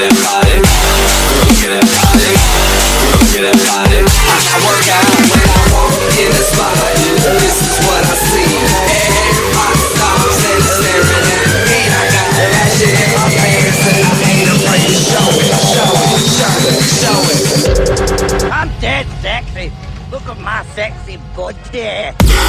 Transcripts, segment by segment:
that body, look at that body, look at that body. I work out when I walk in the spot. This is what I see. Everybody stops and is staring at me. I got that shit in my pants and I ain't afraid to show it, show it, show it, show it. I'm dead sexy. Look at my sexy body.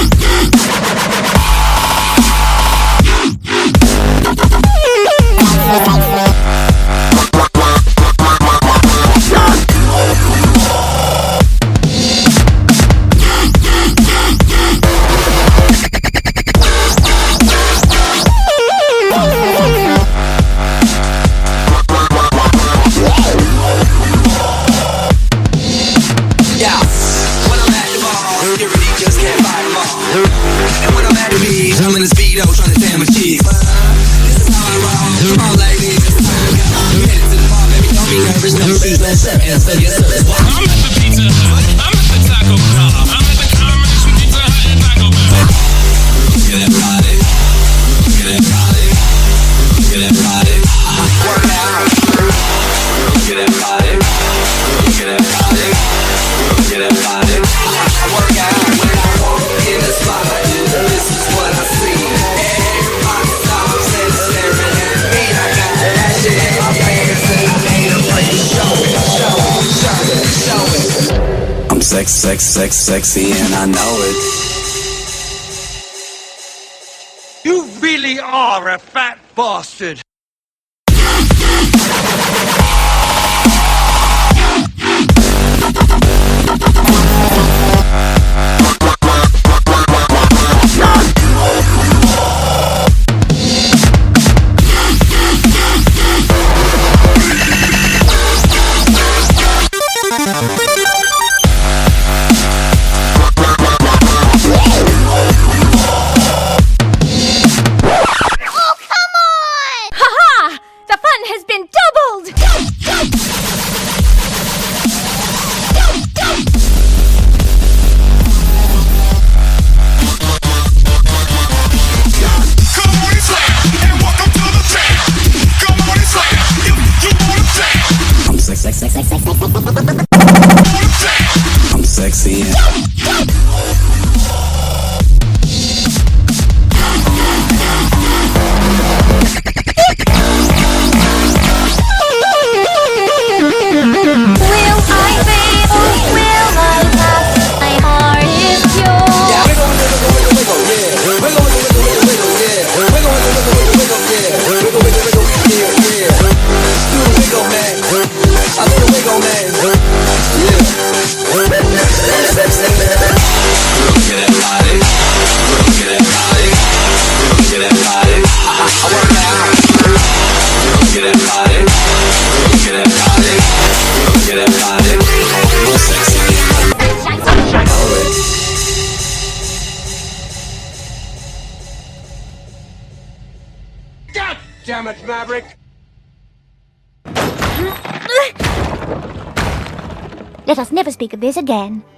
I'm in the speedo trying to tan my cheeks. This is how I roll. Come on, ladies. It's time to go. Headed to the bar, baby. Don't be nervous. No fees, let's sip. Answer, yes, sir. Let's walk. I'm at the Pizza Hut. I'm at the Taco Bell. I'm at the combination Pizza Hut and Taco Bell. Look at that body. Look at that body. Look at that body. Work out. Look at that body. Look at that body. Look at that body. I work out when I walk in the spot. This is what I see. Everybody stops and is staring at me. I got that shit in my pants and I ain't afraid to show it, show it, show it, show it. I'm sexy and I know it. You really are a fat bastard. I'm sexy and God damn it, Maverick! Let us never speak of this again.